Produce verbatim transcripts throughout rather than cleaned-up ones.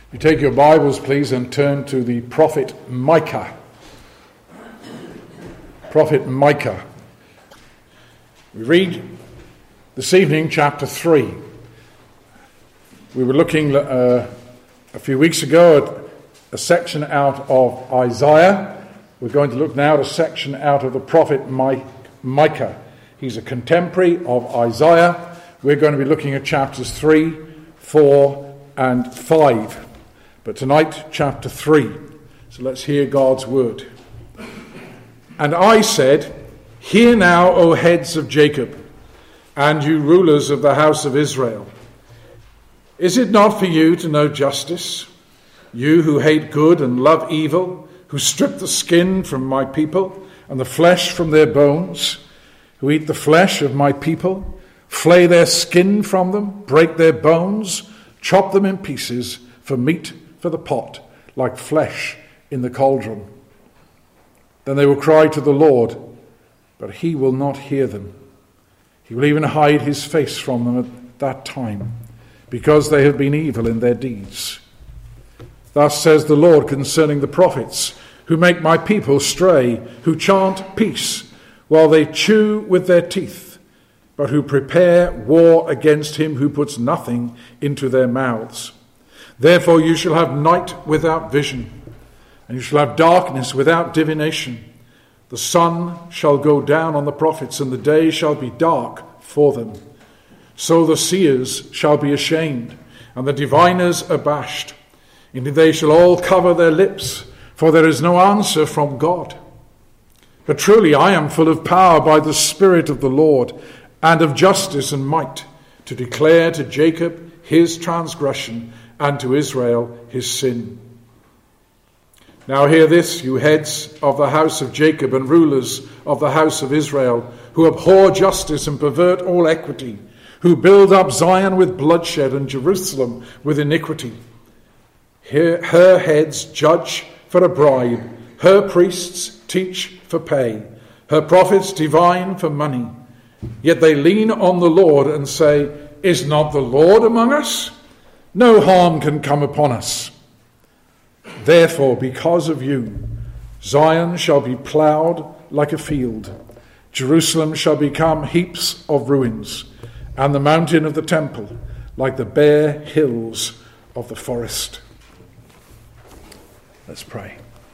You take your Bibles, please, and turn to the prophet Micah. Prophet Micah. We read this evening chapter three. We were looking uh, a few weeks ago at a section out of Isaiah. We're going to look now at a section out of the prophet Micah. He's a contemporary of Isaiah. We're going to be looking at chapters three, four, and five. But tonight, chapter three. So let's hear God's word. And I said, "Hear now, O heads of Jacob, and you rulers of the house of Israel. Is it not for you to know justice? You who hate good and love evil, who strip the skin from my people and the flesh from their bones, who eat the flesh of my people, flay their skin from them, break their bones, chop them in pieces for meat for the pot, like flesh in the cauldron. Then they will cry to the Lord, but he will not hear them. He will even hide his face from them at that time, because they have been evil in their deeds. Thus says the Lord concerning the prophets, who make my people stray, who chant peace, while they chew with their teeth, but who prepare war against him who puts nothing into their mouths. Therefore you shall have night without vision, and you shall have darkness without divination. The sun shall go down on the prophets, and the day shall be dark for them. So the seers shall be ashamed, and the diviners abashed. Indeed, they shall all cover their lips, for there is no answer from God. But truly I am full of power by the Spirit of the Lord, and of justice and might, to declare to Jacob his transgression, and to Israel his sin. Now hear this, you heads of the house of Jacob and rulers of the house of Israel, who abhor justice and pervert all equity, who build up Zion with bloodshed and Jerusalem with iniquity. Her, her heads judge for a bribe, her priests teach for pay, her prophets divine for money. Yet they lean on the Lord and say, "Is not the Lord among us? No harm can come upon us." Therefore, because of you, Zion shall be ploughed like a field. Jerusalem shall become heaps of ruins, and the mountain of the temple like the bare hills of the forest. Let's pray.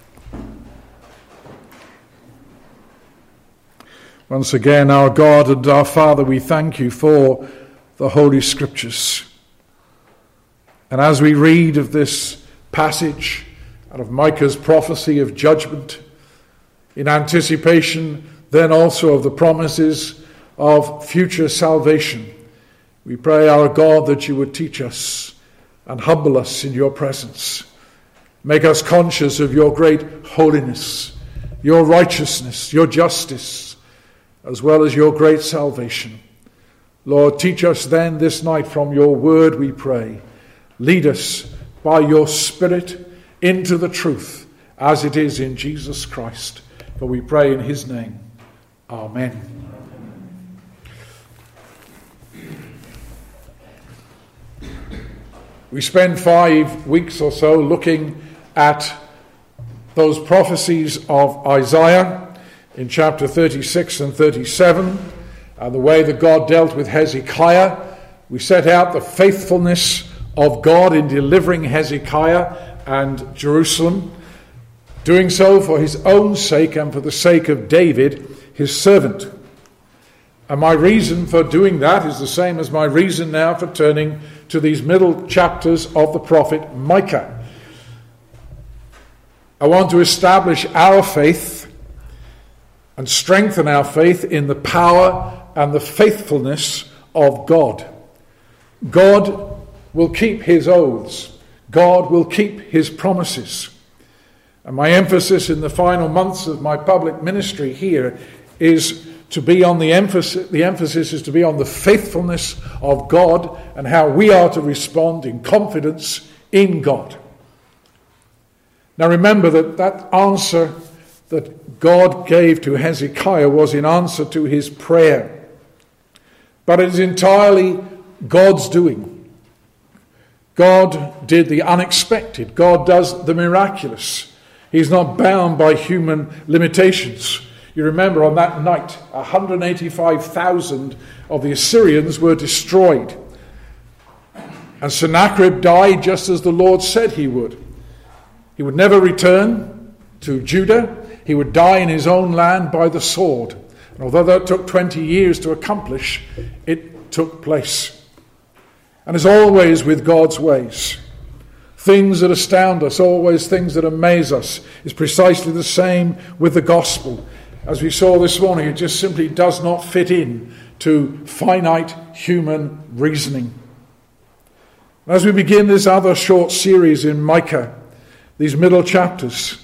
Once again, our God and our Father, we thank you for the Holy Scriptures. And as we read of this passage out of Micah's prophecy of judgment, in anticipation then also of the promises of future salvation, we pray, our God, that you would teach us and humble us in your presence. Make us conscious of your great holiness, your righteousness, your justice, as well as your great salvation. Lord, teach us then this night from your word, we pray. Lead us by your Spirit into the truth, as it is in Jesus Christ. For we pray in his name. Amen. We spend five weeks or so looking at those prophecies of Isaiah in chapter thirty-six and thirty-seven, and the way that God dealt with Hezekiah. We set out the faithfulness of God in delivering Hezekiah and Jerusalem, doing so for his own sake and for the sake of David, his servant. And my reason for doing that is the same as my reason now for turning to these middle chapters of the prophet Micah. I want to establish our faith and strengthen our faith in the power and the faithfulness of God. God will keep his oaths. God will keep his promises. And my emphasis in the final months of my public ministry here is to be on the emphasis, the emphasis is to be on the faithfulness of God and how we are to respond in confidence in God. Now remember that that answer that God gave to Hezekiah was in answer to his prayer. But it is entirely God's doing. God did the unexpected. God does the miraculous. He's not bound by human limitations. You remember on that night, one hundred eighty-five thousand of the Assyrians were destroyed. And Sennacherib died just as the Lord said he would. He would never return to Judah. He would die in his own land by the sword. And although that took twenty years to accomplish, it took place. And as always with God's ways, things that astound us, always things that amaze us, is precisely the same with the gospel. As we saw this morning, it just simply does not fit in to finite human reasoning. As we begin this other short series in Micah, these middle chapters,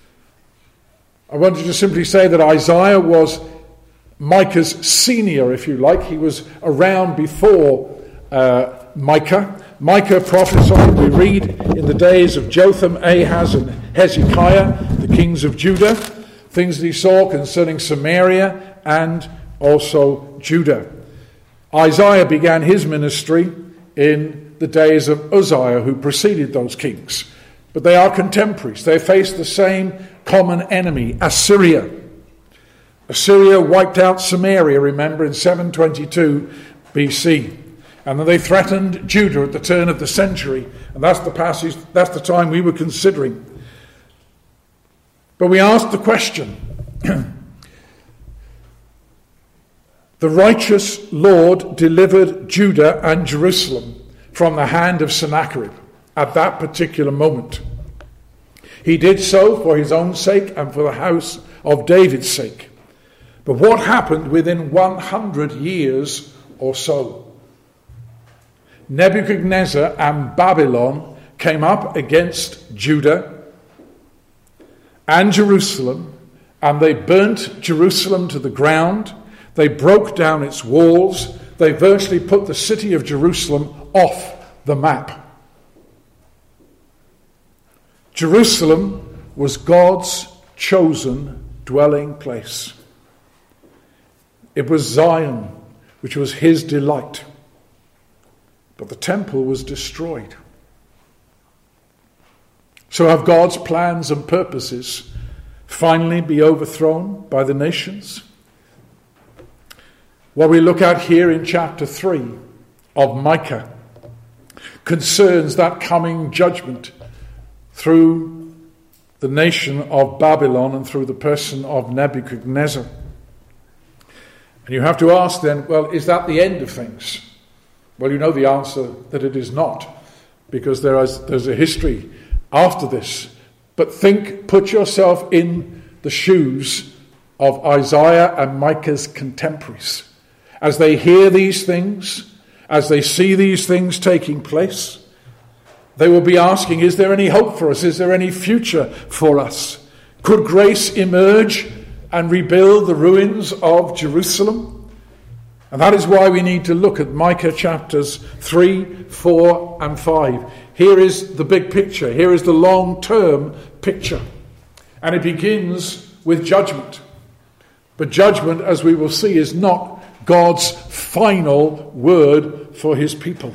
I wanted to simply say that Isaiah was Micah's senior, if you like. He was around before uh, Micah. Micah prophesied, we read, in the days of Jotham, Ahaz, and Hezekiah, the kings of Judah, things that he saw concerning Samaria and also Judah. Isaiah began his ministry in the days of Uzziah, who preceded those kings. But they are contemporaries. They face the same common enemy, Assyria. Assyria wiped out Samaria, remember, in seven twenty-two B C. And then they threatened Judah at the turn of the century. And that's the passage, that's the time we were considering. But we asked the question, the righteous Lord delivered Judah and Jerusalem from the hand of Sennacherib at that particular moment. He did so for his own sake and for the house of David's sake. But what happened within one hundred years or so? Nebuchadnezzar and Babylon came up against Judah and Jerusalem, and they burnt Jerusalem to the ground. They broke down its walls. They virtually put the city of Jerusalem off the map. Jerusalem was God's chosen dwelling place. It was Zion, which was his delight. But the temple was destroyed. So have God's plans and purposes finally be overthrown by the nations? What we look at here in chapter three of Micah concerns that coming judgment through the nation of Babylon and through the person of Nebuchadnezzar. And you have to ask then, well, is that the end of things? Well, you know the answer, that it is not, because there is there's a history after this. But think, put yourself in the shoes of Isaiah and Micah's contemporaries. As they hear these things, as they see these things taking place, they will be asking, is there any hope for us? Is there any future for us? Could grace emerge and rebuild the ruins of Jerusalem? And that is why we need to look at Micah chapters three, four, and five. Here is the big picture. Here is the long-term picture. And it begins with judgment. But judgment, as we will see, is not God's final word for his people.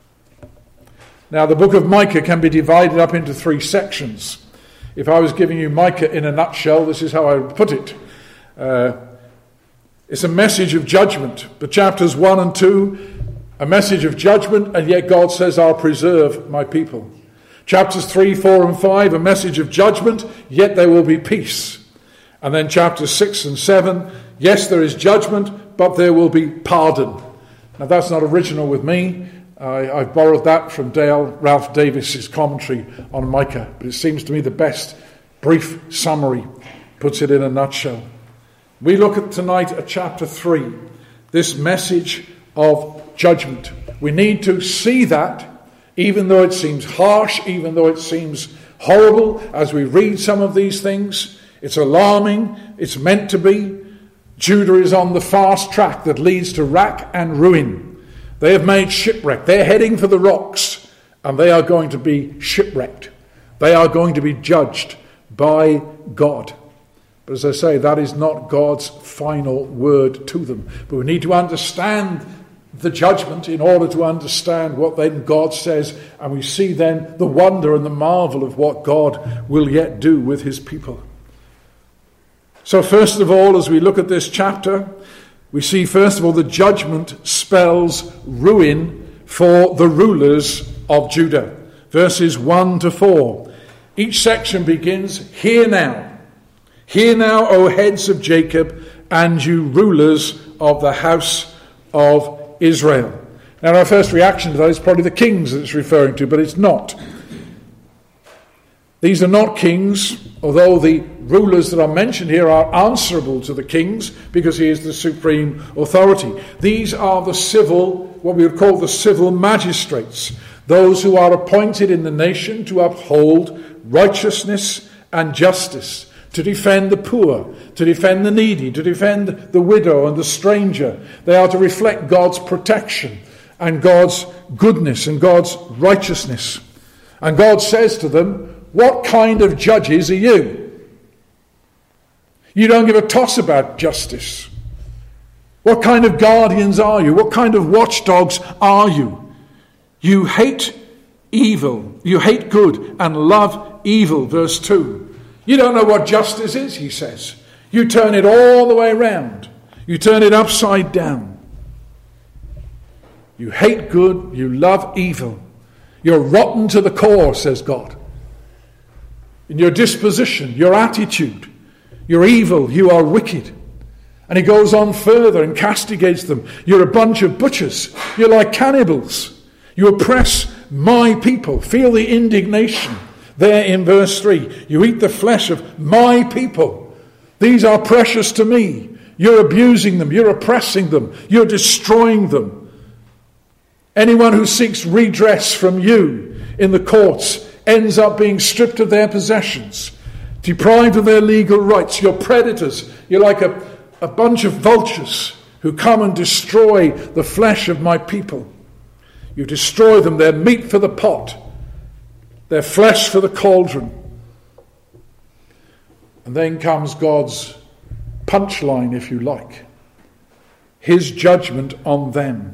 Now, the book of Micah can be divided up into three sections. If I was giving you Micah in a nutshell, this is how I would put it. Uh, it's a message of judgment. But chapters one and two, a message of judgment, and yet God says, I'll preserve my people. Chapters three, four, and five, a message of judgment, yet there will be peace. And then chapters six and seven, yes, there is judgment, but there will be pardon. Now, that's not original with me. I, I've borrowed that from Dale Ralph Davis's commentary on Micah, but it seems to me the best brief summary puts it in a nutshell. We look at tonight at chapter three, this message of judgment. We need to see that, even though it seems harsh, even though it seems horrible, as we read some of these things. It's alarming, it's meant to be. Judah is on the fast track that leads to wrack and ruin. They have made shipwreck. They're heading for the rocks, and they are going to be shipwrecked. They are going to be judged by God. But as I say, that is not God's final word to them. But we need to understand the judgment in order to understand what then God says, and we see then the wonder and the marvel of what God will yet do with his people. So first of all, as we look at this chapter, we see first of all the judgment spells ruin for the rulers of Judah. Verses one to four. Each section begins, "Hear now, hear now, O heads of Jacob, and you rulers of the house of Israel." Now our first reaction to that is probably the kings that it's referring to, but it's not. These are not kings, although the rulers that are mentioned here are answerable to the kings because he is the supreme authority. These are the civil, what we would call the civil magistrates, those who are appointed in the nation to uphold righteousness and justice, to defend the poor, to defend the needy, to defend the widow and the stranger. They are to reflect God's protection and God's goodness and God's righteousness. And God says to them, what kind of judges are you? You don't give a toss about justice. What kind of guardians are you? What kind of watchdogs are you? You hate evil. You hate good and love evil. Verse two. You don't know what justice is, he says. You turn it all the way around. You turn it upside down. You hate good. You love evil. You're rotten to the core, says God. In your disposition, your attitude, you're evil, you are wicked. And he goes on further and castigates them. You're a bunch of butchers. You're like cannibals. You oppress my people. Feel the indignation there in verse three. You eat the flesh of my people. These are precious to me. You're abusing them. You're oppressing them. You're destroying them. Anyone who seeks redress from you in the courts ends up being stripped of their possessions, deprived of their legal rights. You're predators. You're like a, a bunch of vultures who come and destroy the flesh of my people. You destroy them. They're meat for the pot. They're flesh for the cauldron. And then comes God's punchline, if you like. His judgment on them.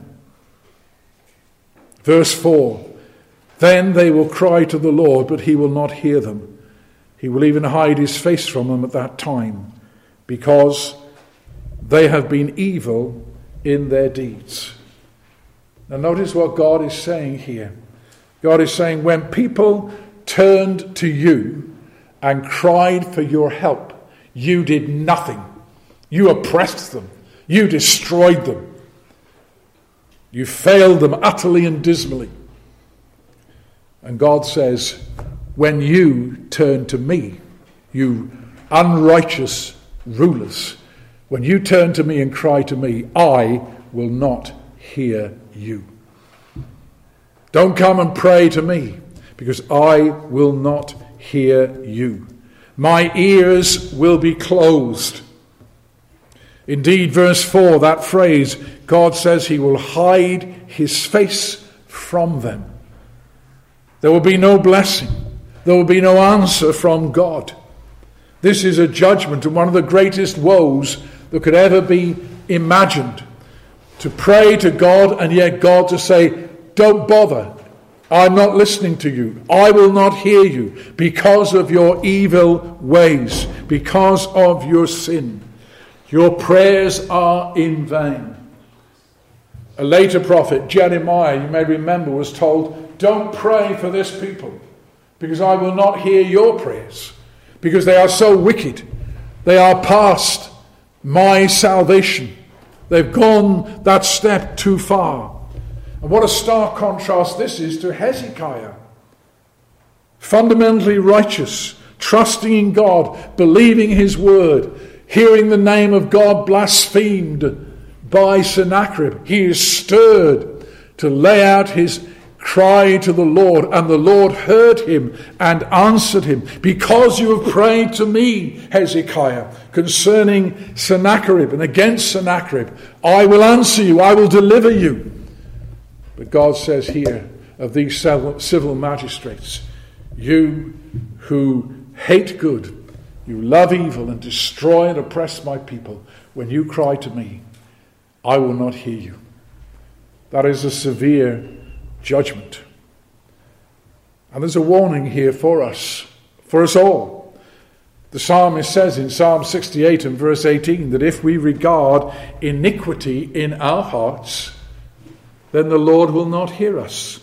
Verse four. Then they will cry to the Lord, but he will not hear them. He will even hide his face from them at that time, because they have been evil in their deeds. Now notice what God is saying here. God is saying, when people turned to you and cried for your help, you did nothing. You oppressed them. You destroyed them. You failed them utterly and dismally. And God says, when you turn to me, you unrighteous rulers, when you turn to me and cry to me, I will not hear you. Don't come and pray to me, because I will not hear you. My ears will be closed. Indeed, verse four, that phrase, God says he will hide his face from them. There will be no blessing. There will be no answer from God. This is a judgment and one of the greatest woes that could ever be imagined. To pray to God and yet God to say, don't bother. I'm not listening to you. I will not hear you because of your evil ways, because of your sin. Your prayers are in vain. A later prophet, Jeremiah, you may remember, was told, don't pray for this people, because I will not hear your prayers, because they are so wicked. They are past my salvation. They've gone that step too far. And what a stark contrast this is to Hezekiah. Fundamentally righteous, trusting in God, believing his word, hearing the name of God blasphemed by Sennacherib. He is stirred to lay out his cry to the Lord, and the Lord heard him and answered him. Because you have prayed to me, Hezekiah, concerning Sennacherib and against Sennacherib, I will answer you, I will deliver you. But God says here of these civil magistrates, you who hate good, you love evil and destroy and oppress my people, when you cry to me, I will not hear you. That is a severe judgment. And there's a warning here for us, for us all. The psalmist says in Psalm sixty-eight and verse eighteen that if we regard iniquity in our hearts, then the Lord will not hear us.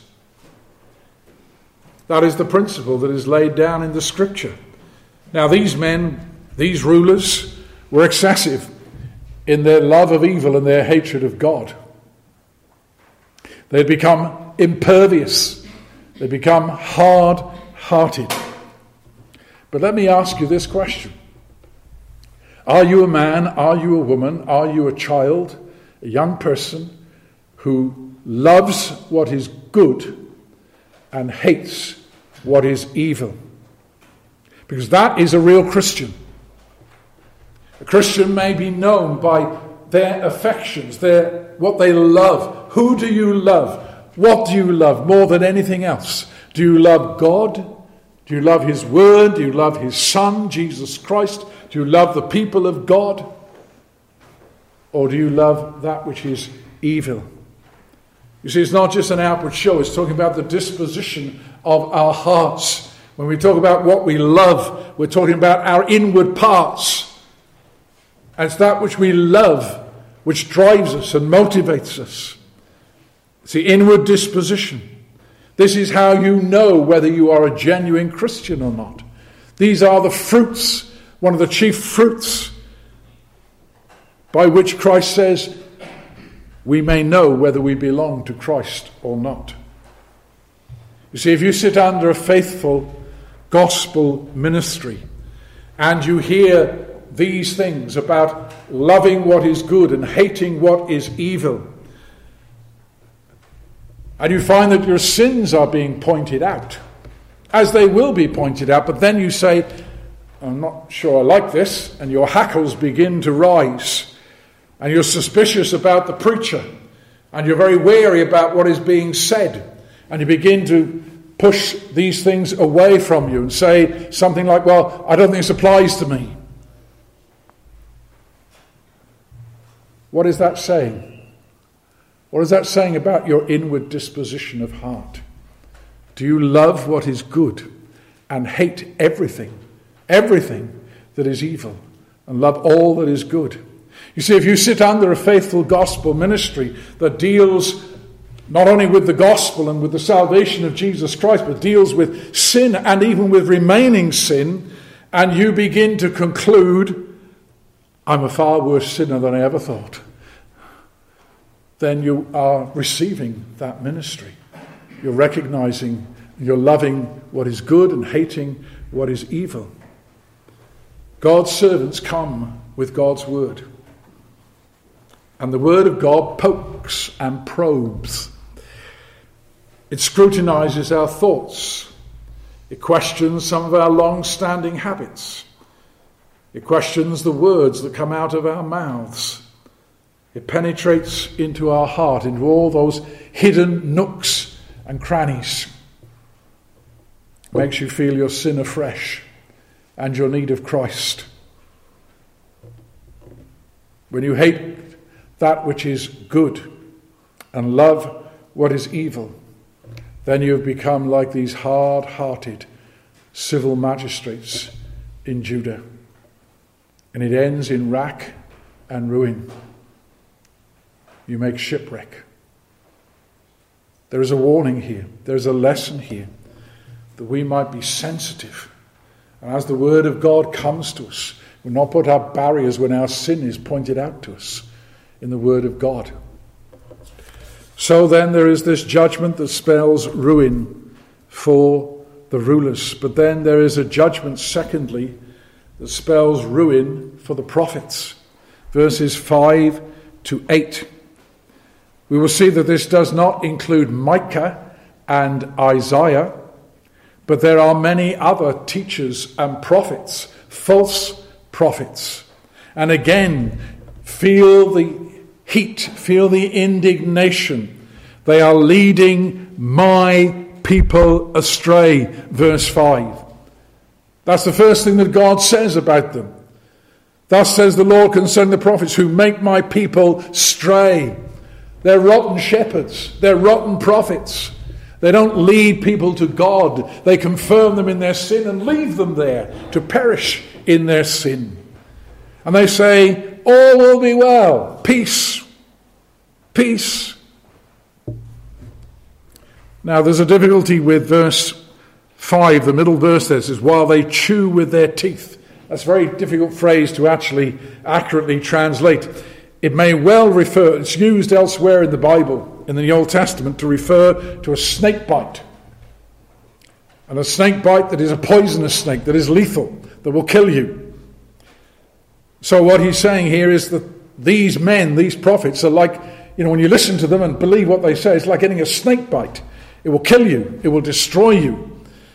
That is the principle that is laid down in the Scripture. Now these men, these rulers, were excessive in their love of evil and their hatred of God. They had become impervious. They become hard-hearted. But let me ask you this question. Are you a man, are you a woman, are you a child, a young person who loves what is good and hates what is evil? Because that is a real Christian. A Christian may be known by their affections, their what they love. Who do you love? What do you love more than anything else? Do you love God? Do you love His Word? Do you love His Son, Jesus Christ? Do you love the people of God? Or do you love that which is evil? You see, it's not just an outward show. It's talking about the disposition of our hearts. When we talk about what we love, we're talking about our inward parts. And it's that which we love which drives us and motivates us. It's the inward disposition. This is how you know whether you are a genuine Christian or not. These are the fruits, one of the chief fruits, by which Christ says we may know whether we belong to Christ or not. You see, if you sit under a faithful gospel ministry and you hear these things about loving what is good and hating what is evil, and you find that your sins are being pointed out, as they will be pointed out, but then you say, I'm not sure I like this, and your hackles begin to rise, and you're suspicious about the preacher, and you're very wary about what is being said, and you begin to push these things away from you and say something like, well, I don't think this applies to me. What is that saying? What is that saying about your inward disposition of heart? Do you love what is good and hate everything, everything that is evil, and love all that is good? You see, if you sit under a faithful gospel ministry that deals not only with the gospel and with the salvation of Jesus Christ, but deals with sin and even with remaining sin, and you begin to conclude, I'm a far worse sinner than I ever thought, then you are receiving that ministry. You're recognizing, you're loving what is good and hating what is evil. God's servants come with God's word. And the word of God pokes and probes. It scrutinizes our thoughts. It questions some of our long-standing habits. It questions the words that come out of our mouths. It penetrates into our heart, into all those hidden nooks and crannies. It makes you feel your sin afresh and your need of Christ. When you hate that which is good and love what is evil, then you have become like these hard-hearted civil magistrates in Judah. And it ends in wrack and ruin. You make shipwreck. There is a warning here. There is a lesson here that we might be sensitive. And as the word of God comes to us, we'll not put up barriers when our sin is pointed out to us in the word of God. So then there is this judgment that spells ruin for the rulers. But then there is a judgment, secondly, that spells ruin for the prophets. Verses five to eight. We will see that this does not include Micah and Isaiah, but there are many other teachers and prophets, false prophets. And again, feel the heat, feel the indignation. They are leading my people astray, verse five. That's the first thing that God says about them. Thus says the Lord concerning the prophets who make my people stray. They're rotten shepherds. They're rotten prophets. They don't lead people to God. They confirm them in their sin and leave them there to perish in their sin. And they say, all will be well. Peace. Peace. Now there's a difficulty with verse five. The middle verse there says, while they chew with their teeth. That's a very difficult phrase to actually accurately translate. It may well refer, it's used elsewhere in the Bible, in the Old Testament, to refer to a snake bite. And a snake bite that is a poisonous snake, that is lethal, that will kill you. So what he's saying here is that these men, these prophets, are like, you know, when you listen to them and believe what they say, it's like getting a snake bite. It will kill you. It will destroy you.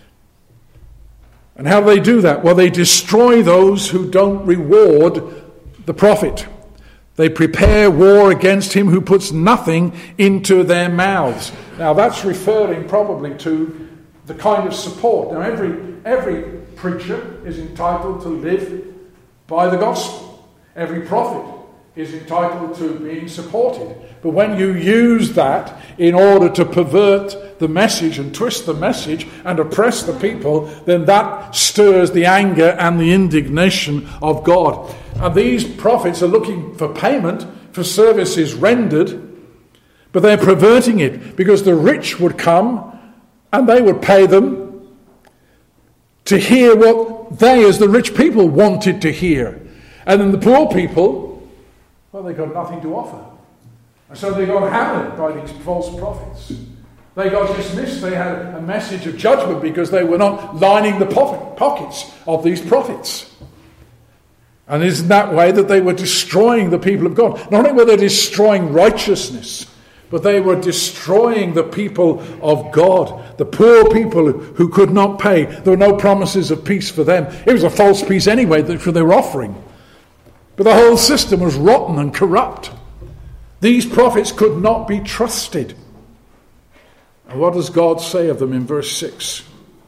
And how do they do that? Well, they destroy those who don't reward the prophet. They prepare war against him who puts nothing into their mouths. Now that's referring probably to the kind of support. Now every every preacher is entitled to live by the gospel. Every prophet is entitled to being supported. But when you use that in order to pervert the message and twist the message and oppress the people, then that stirs the anger and the indignation of God. And these prophets are looking for payment for services rendered, but they're perverting it because the rich would come and they would pay them to hear what they, as the rich people, wanted to hear. And then the poor people, well, they got nothing to offer. And so they got hammered by these false prophets. They got dismissed. They had a message of judgment because they were not lining the pockets of these prophets. And it's in that way that they were destroying the people of God. Not only were they destroying righteousness, but they were destroying the people of God. The poor people who could not pay. There were no promises of peace for them. It was a false peace anyway that they were offering. But the whole system was rotten and corrupt. These prophets could not be trusted. And what does God say of them in verse six?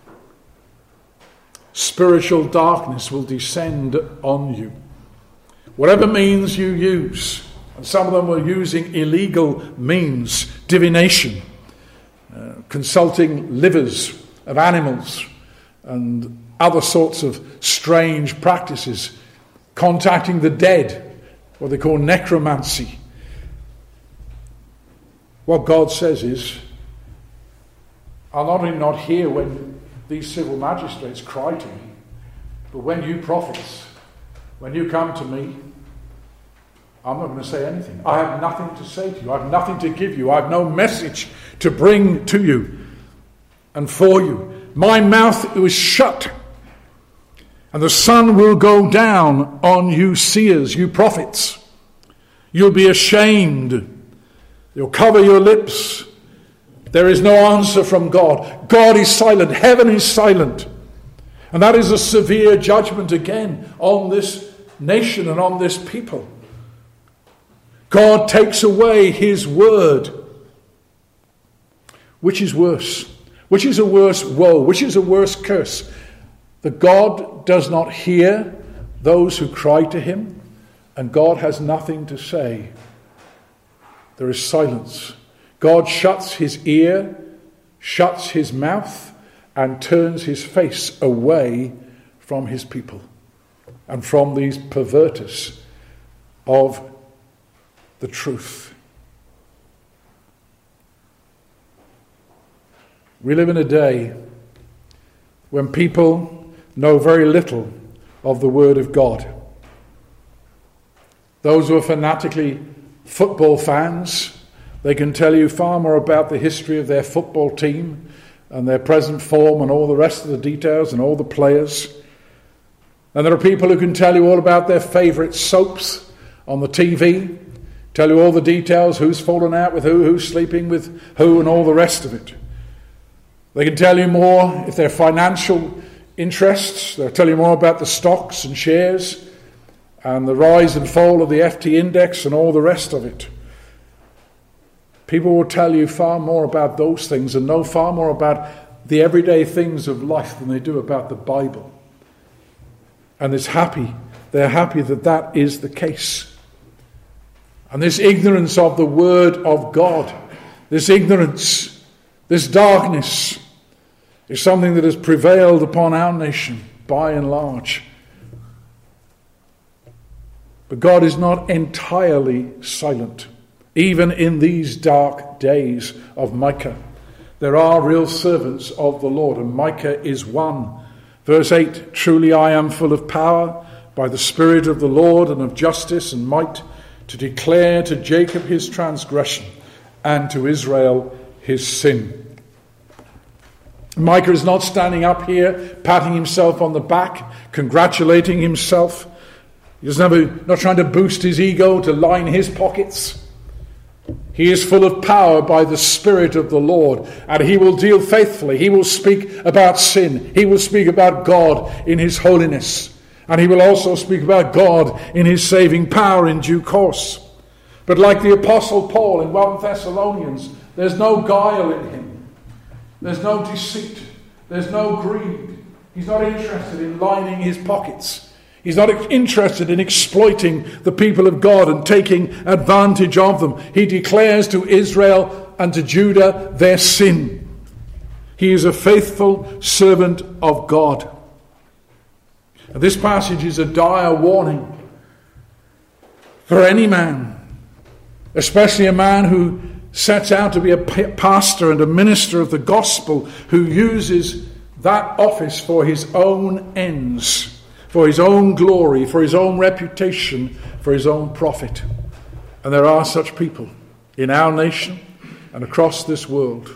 Spiritual darkness will descend on you. Whatever means you use, and some of them were using illegal means, divination, uh, consulting livers of animals, and other sorts of strange practices, contacting the dead, what they call necromancy. What God says is, I'll not only not hear when these civil magistrates cry to me, but when you prophets, when you come to me, I'm not going to say anything. I have nothing to say to you. I have nothing to give you. I have no message to bring to you and for you. My mouth is shut, and the sun will go down on you seers, you prophets. You'll be ashamed. You'll cover your lips. There is no answer from God. God is silent. Heaven is silent. And that is a severe judgment again on this nation and on this people. God takes away his word. Which is worse? Which is a worse woe? Which is a worse curse? That God does not hear those who cry to him, and God has nothing to say. There is silence. God shuts his ear, shuts his mouth, and turns his face away from his people and from these perverters of the truth. We live in a day when people know very little of the Word of God. Those who are fanatically football fans, they can tell you far more about the history of their football team and their present form and all the rest of the details and all the players. And there are people who can tell you all about their favourite soaps on the T V, tell you all the details, who's fallen out with who, who's sleeping with who, and all the rest of it. They can tell you more if they're financial interests. They'll tell you more about the stocks and shares and the rise and fall of the F T index and all the rest of it. People will tell you far more about those things and know far more about the everyday things of life than they do about the Bible. And it's happy, they're happy that that is the case. And this ignorance of the word of God, this ignorance, this darkness, is something that has prevailed upon our nation by and large. But God is not entirely silent. Even in these dark days of Micah, there are real servants of the Lord, and Micah is one. Verse eight, truly I am full of power by the Spirit of the Lord and of justice and might, to declare to Jacob his transgression and to Israel his sin. Micah is not standing up here, patting himself on the back, congratulating himself. He's never, not trying to boost his ego to line his pockets. He is full of power by the Spirit of the Lord, and he will deal faithfully. He will speak about sin. He will speak about God in his holiness. And he will also speak about God in his saving power in due course. But like the Apostle Paul in First Thessalonians, there's no guile in him. There's no deceit. There's no greed. He's not interested in lining his pockets. He's not interested in exploiting the people of God and taking advantage of them. He declares to Israel and to Judah their sin. He is a faithful servant of God. And this passage is a dire warning for any man, especially a man who sets out to be a pastor and a minister of the gospel, who uses that office for his own ends, for his own glory, for his own reputation, for his own profit. And there are such people in our nation and across this world.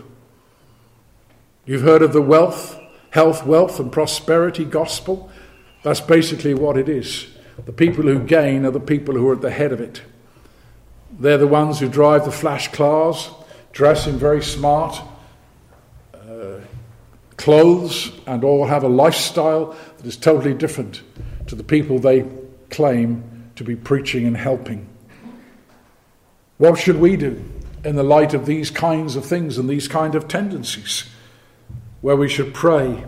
You've heard of the wealth, health, wealth and prosperity gospel. That's basically what it is. The people who gain are the people who are at the head of it. They're the ones who drive the flash cars, dress in very smart uh, clothes, and all have a lifestyle that is totally different to the people they claim to be preaching and helping. What should we do in the light of these kinds of things and these kind of tendencies? Where we should pray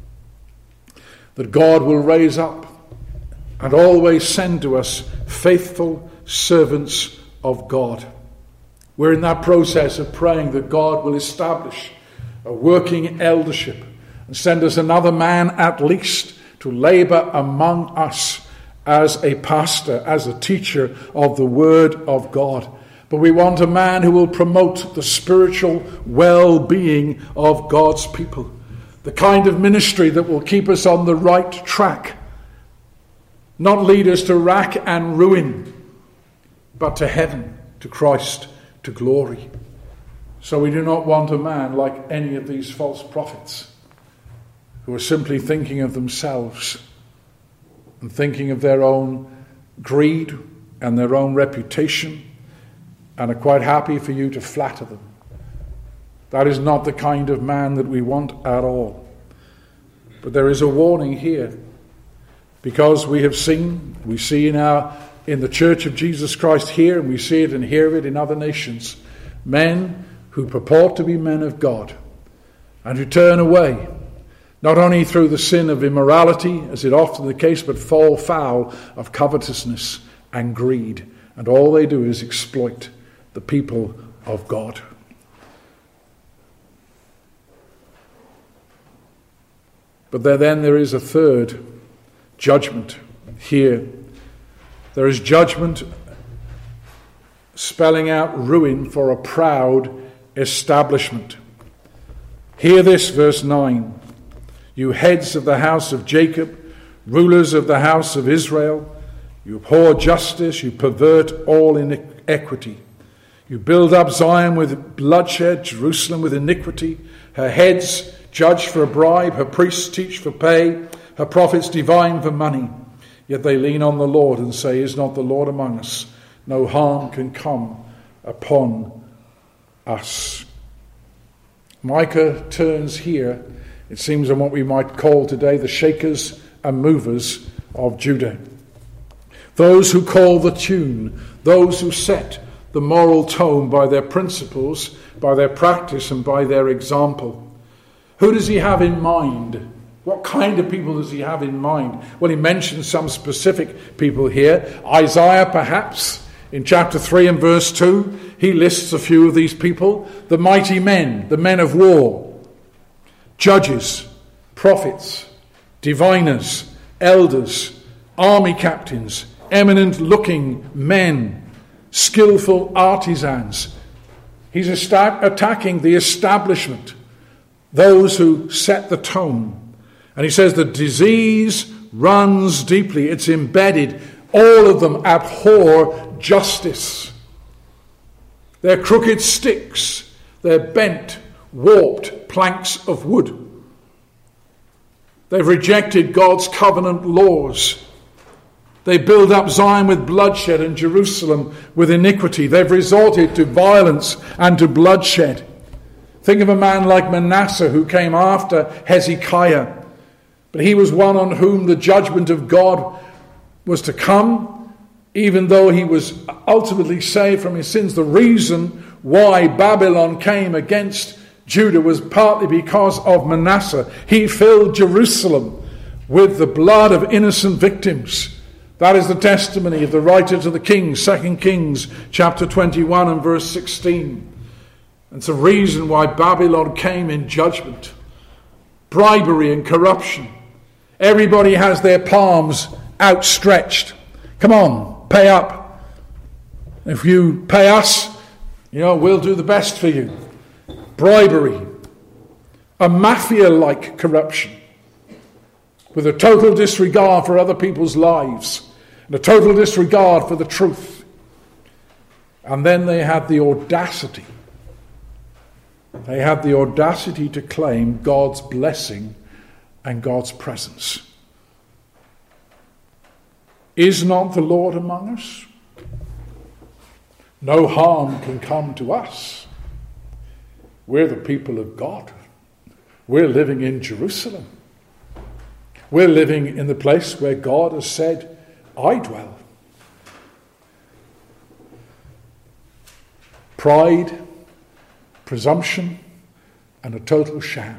that God will raise up and always send to us faithful servants of God. We're in that process of praying that God will establish a working eldership and send us another man at least to labour among us as a pastor, as a teacher of the Word of God. But we want a man who will promote the spiritual well-being of God's people. The kind of ministry that will keep us on the right track. Not lead us to rack and ruin, but to heaven, to Christ, to glory. So we do not want a man like any of these false prophets who are simply thinking of themselves and thinking of their own greed and their own reputation and are quite happy for you to flatter them. That is not the kind of man that we want at all. But there is a warning here, because we have seen, we see in our in the Church of Jesus Christ here, and we see it and hear it in other nations, men who purport to be men of God and who turn away, not only through the sin of immorality, as is often the case, but fall foul of covetousness and greed, and all they do is exploit the people of God. But there, then there is a third judgment here. There is judgment spelling out ruin for a proud establishment. Hear this, verse nine. You heads of the house of Jacob, rulers of the house of Israel, you abhor justice, you pervert all equity. You build up Zion with bloodshed, Jerusalem with iniquity. Her heads judge for a bribe, her priests teach for pay, her prophets divine for money. Yet they lean on the Lord and say, is not the Lord among us? No harm can come upon us. Micah turns here, it seems, on what we might call today the shakers and movers of Judah. Those who call the tune, those who set the moral tone by their principles, by their practice, and by their example. Who does he have in mind? What kind of people does he have in mind? Well, he mentions some specific people here. Isaiah, perhaps, In chapter three and verse two, he lists a few of these people: the mighty men, the men of war, judges, prophets, diviners, elders, army captains, eminent-looking men, skillful artisans. He's esta- attacking the establishment, those who set the tone. And he says the disease runs deeply, it's embedded. All of them abhor justice. They're crooked sticks, they're bent, warped planks of wood. They've rejected God's covenant laws. They build up Zion with bloodshed and Jerusalem with iniquity. They've resorted to violence and to bloodshed. Think of a man like Manasseh, who came after Hezekiah. But he was one on whom the judgment of God was to come, even though he was ultimately saved from his sins. The reason why Babylon came against Judah was partly because of Manasseh. He filled Jerusalem with the blood of innocent victims. That is the testimony of the writer to the Kings, Second Kings chapter twenty-one and verse sixteen. It's a reason why Babylon came in judgment. Bribery and corruption. Everybody has their palms outstretched. Come on, pay up. If you pay us, you know, we'll do the best for you. Bribery. A mafia-like corruption, with a total disregard for other people's lives and a total disregard for the truth. And then they had the audacity. They had the audacity to claim God's blessing and God's presence. Is not the Lord among us? No harm can come to us. We're the people of God. We're living in Jerusalem. We're living in the place where God has said, I dwell. Pride, presumption, and a total sham.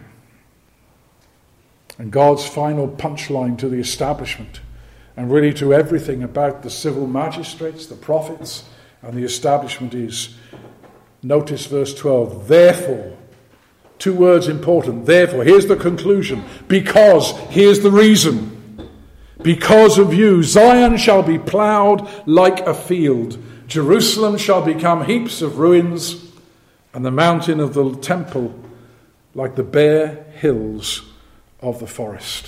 And God's final punchline to the establishment, and really to everything about the civil magistrates, the prophets, and the establishment is, notice verse twelve, therefore, two words important, therefore, here's the conclusion, because, here's the reason, because of you, Zion shall be ploughed like a field, Jerusalem shall become heaps of ruins, and the mountain of the temple like the bare hills of the forest.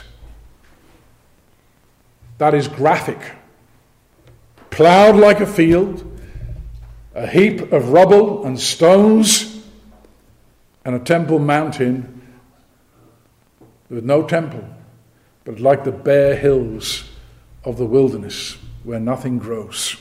That is graphic. Ploughed like a field, a heap of rubble and stones, and a temple mountain with no temple, but like the bare hills of the wilderness where nothing grows.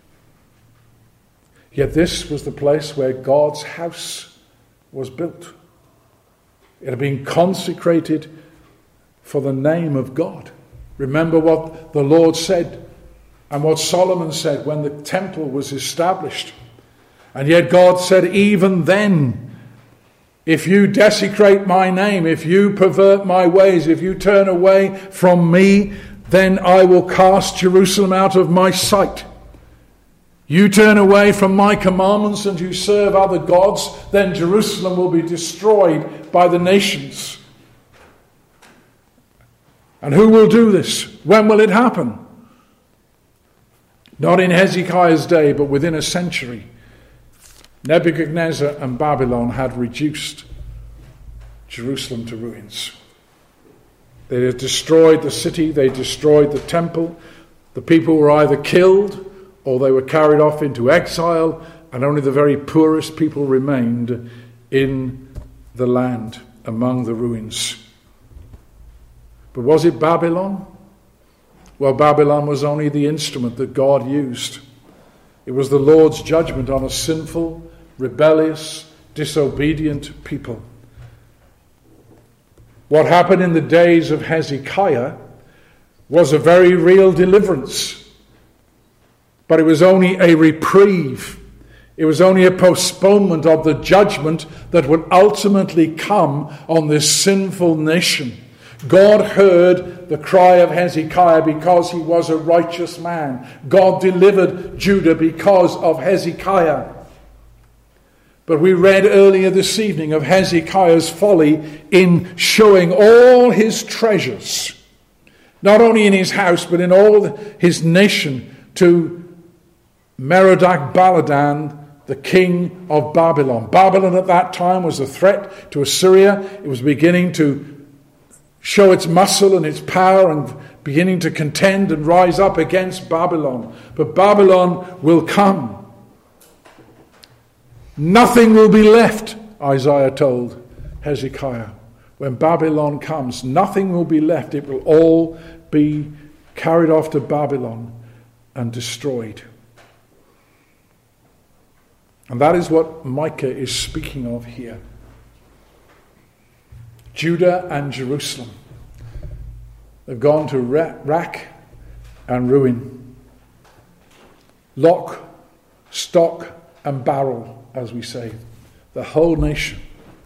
Yet this was the place where God's house was built. It had been consecrated for the name of God. Remember what the Lord said and what Solomon said when the temple was established. And yet God said, even then, if you desecrate my name, if you pervert my ways, if you turn away from me, then I will cast Jerusalem out of my sight. You turn away from my commandments and you serve other gods, then Jerusalem will be destroyed by the nations. And who will do this? When will it happen? Not in Hezekiah's day, but within a century. Nebuchadnezzar and Babylon had reduced Jerusalem to ruins. They had destroyed the city, they destroyed the temple. The people were either killed or they were carried off into exile, and only the very poorest people remained in the land among the ruins. But was it Babylon? Well, Babylon was only the instrument that God used. It was the Lord's judgment on a sinful, rebellious, disobedient people. What happened in the days of Hezekiah was a very real deliverance. But it was only a reprieve. It was only a postponement of the judgment that would ultimately come on this sinful nation. God heard the cry of Hezekiah because he was a righteous man. God delivered Judah because of Hezekiah. But we read earlier this evening of Hezekiah's folly in showing all his treasures, not only in his house but in all his nation, to Merodach-Baladan, the king of Babylon. Babylon at that time was a threat to Assyria. It was beginning to show its muscle and its power and beginning to contend and rise up against Babylon. But Babylon will come. Nothing will be left, Isaiah told Hezekiah. When Babylon comes, nothing will be left. It will all be carried off to Babylon and destroyed. And that is what Micah is speaking of here. Judah and Jerusalem. They've gone to rack and ruin. Lock, stock and barrel, as we say. The whole nation.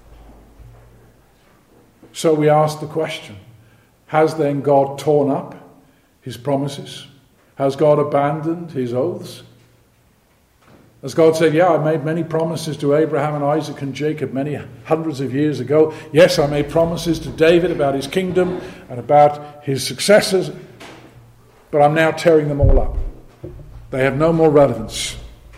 So we ask the question, has then God torn up his promises? Has God abandoned his oaths? As God said, yeah, I made many promises to Abraham and Isaac and Jacob many hundreds of years ago. Yes, I made promises to David about his kingdom and about his successors, but I'm now tearing them all up. They have no more relevance.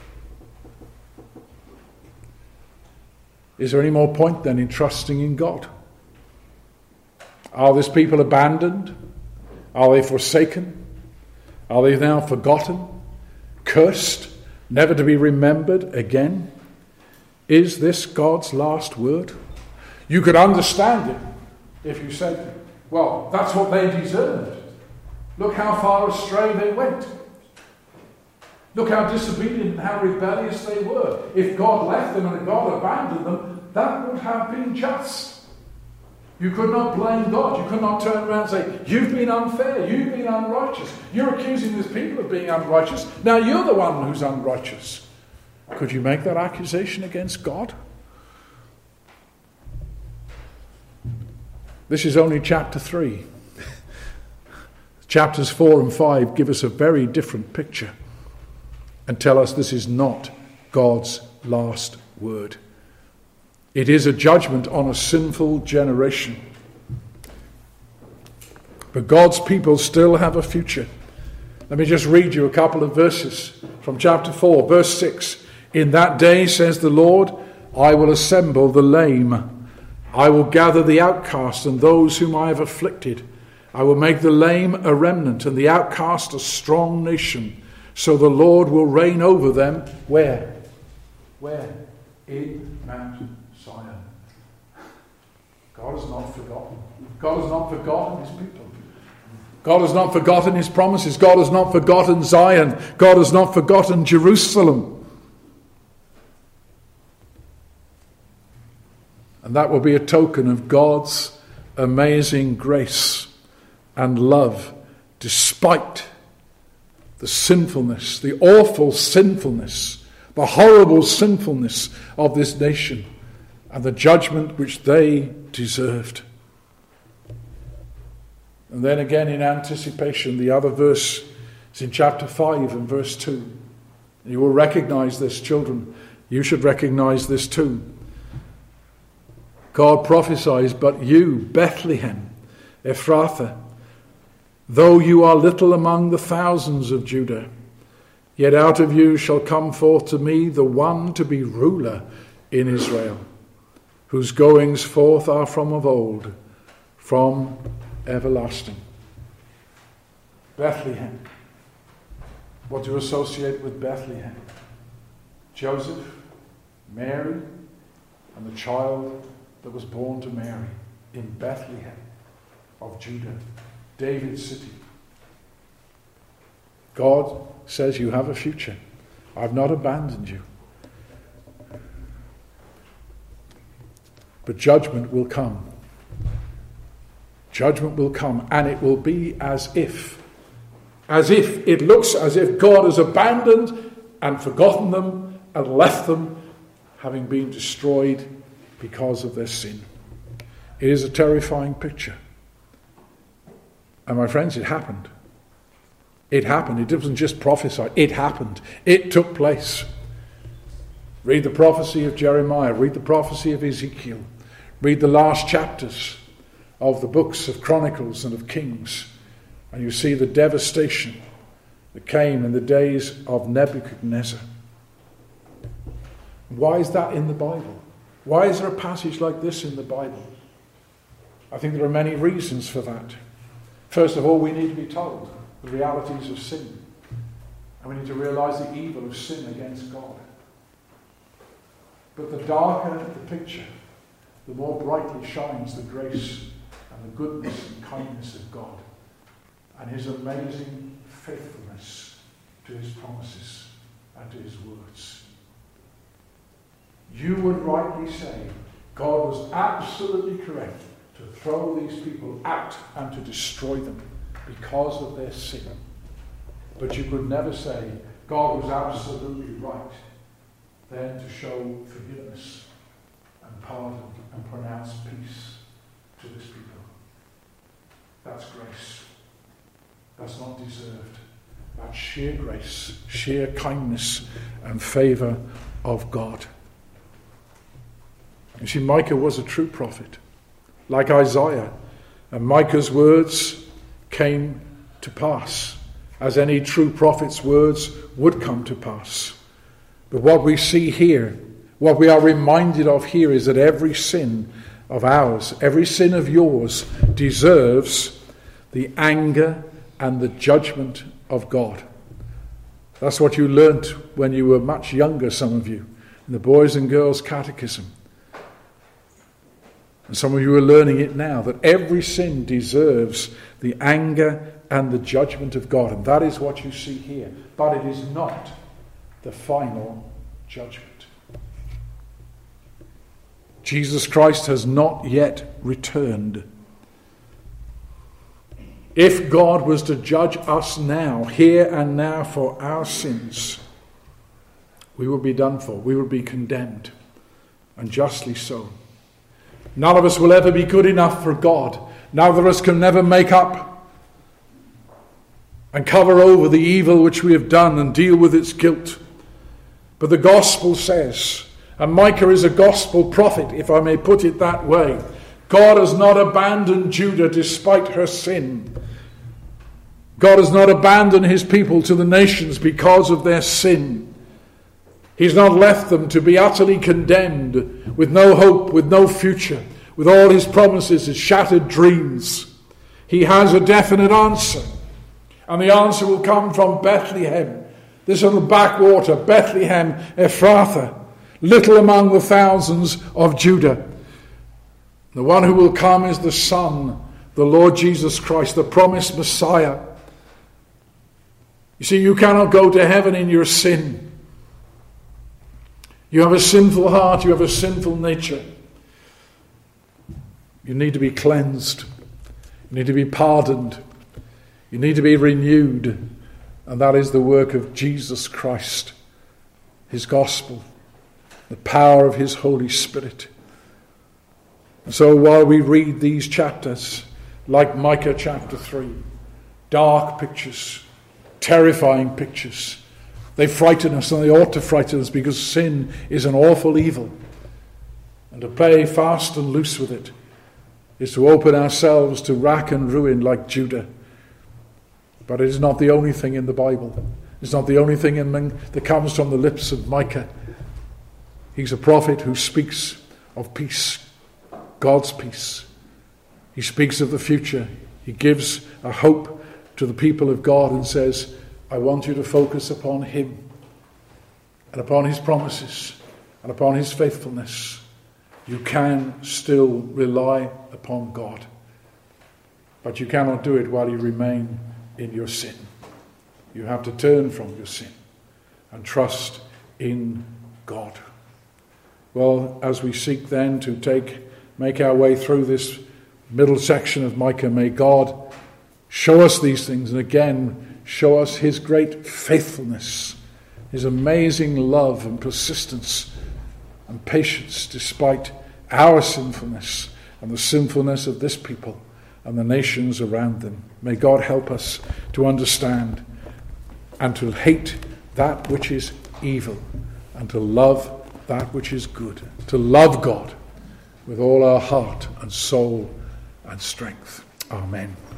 Is there any more point then in trusting in God? Are this people abandoned? Are they forsaken? Are they now forgotten? Cursed? Never to be remembered again? Is this God's last word? You could understand it if you said, well, that's what they deserved. Look how far astray they went. Look how disobedient and how rebellious they were. If God left them and God abandoned them, that would have been just. You could not blame God. You could not turn around and say, you've been unfair, you've been unrighteous. You're accusing these people of being unrighteous. Now you're the one who's unrighteous. Could you make that accusation against God? This is only chapter three. Chapters four and five give us a very different picture and tell us this is not God's last word. It is a judgment on a sinful generation. But God's people still have a future. Let me just read you a couple of verses from chapter four, verse six. In that day, says the Lord, I will assemble the lame. I will gather the outcast and those whom I have afflicted. I will make the lame a remnant and the outcast a strong nation. So the Lord will reign over them. Where? Where? In Mount Zion. God has not forgotten. God has not forgotten his people. God has not forgotten his promises. God has not forgotten Zion. God has not forgotten Jerusalem. And that will be a token of God's amazing grace and love, despite the sinfulness, the awful sinfulness, the horrible sinfulness of this nation and the judgment which they deserved. And then again in anticipation, the other verse is in chapter five and verse two. You will recognize this, children. You should recognize this too. God prophesies, but you, Bethlehem, Ephrathah, though you are little among the thousands of Judah, yet out of you shall come forth to me the one to be ruler in Israel, whose goings forth are from of old, from everlasting. Bethlehem. What do you associate with Bethlehem? Joseph, Mary, and the child that was born to Mary in Bethlehem of Judah, David's city. God says you have a future. I've not abandoned you. But judgment will come. Judgment will come, and it will be as if, as if, it looks as if God has abandoned and forgotten them and left them, having been destroyed because of their sin. It is a terrifying picture. And my friends, it happened. It happened. It wasn't just prophesied. It happened. It took place. Read the prophecy of Jeremiah. Read the prophecy of Ezekiel. Read the last chapters of the books of Chronicles and of Kings. And you see the devastation that came in the days of Nebuchadnezzar. Why is that in the Bible? Why is there a passage like this in the Bible? I think there are many reasons for that. First of all, we need to be told the realities of sin. And we need to realize the evil of sin against God. But the darker the picture, the more brightly shines the grace and the goodness and kindness of God and his amazing faithfulness to his promises and to his words. You would rightly say God was absolutely correct to throw these people out and to destroy them because of their sin. But you could never say God was absolutely right then to show forgiveness and pardon and pronounce peace to this people. That's grace. That's not deserved. That's sheer grace, sheer kindness and favour of God. You see, Micah was a true prophet, like Isaiah, and Micah's words came to pass, as any true prophet's words would come to pass. But what we see here, what we are reminded of here, is that every sin of ours, every sin of yours, deserves the anger and the judgment of God. That's what you learnt when you were much younger, some of you, in the Boys and Girls Catechism. And some of you are learning it now, that every sin deserves the anger and the judgment of God. And that is what you see here. But it is not the final judgment. Jesus Christ has not yet returned. If God was to judge us now, here and now, for our sins, we would be done for. We would be condemned, and justly so. None of us will ever be good enough for God. None of us can never make up and cover over the evil which we have done and deal with its guilt. But the gospel says, and Micah is a gospel prophet, if I may put it that way, God has not abandoned Judah despite her sin. God has not abandoned his people to the nations because of their sin. He's not left them to be utterly condemned, with no hope, with no future, with all his promises as shattered dreams. He has a definite answer. And the answer will come from Bethlehem, this little backwater, Bethlehem Ephrathah, little among the thousands of Judah. The one who will come is the Son, the Lord Jesus Christ, the promised Messiah. You see, you cannot go to heaven in your sin. You have a sinful heart, you have a sinful nature. You need to be cleansed. You need to be pardoned. You need to be renewed. And that is the work of Jesus Christ, his gospel, the power of his Holy Spirit. And so while we read these chapters, like Micah chapter three, dark pictures, terrifying pictures, they frighten us, and they ought to frighten us, because sin is an awful evil. And to play fast and loose with it is to open ourselves to rack and ruin like Judah. But it is not the only thing in the Bible. It's not the only thing in that comes from the lips of Micah. He's a prophet who speaks of peace, God's peace. He speaks of the future. He gives a hope to the people of God and says, I want you to focus upon him and upon his promises and upon his faithfulness. You can still rely upon God, but you cannot do it while you remain in your sin. You have to turn from your sin and trust in God. Well, as we seek then to take make our way through this middle section of Micah, may God show us these things, and again show us his great faithfulness, his amazing love and persistence and patience despite our sinfulness and the sinfulness of this people. and the nations around them. May God help us to understand and to hate that which is evil and to love that which is good, to love God with all our heart and soul and strength. Amen.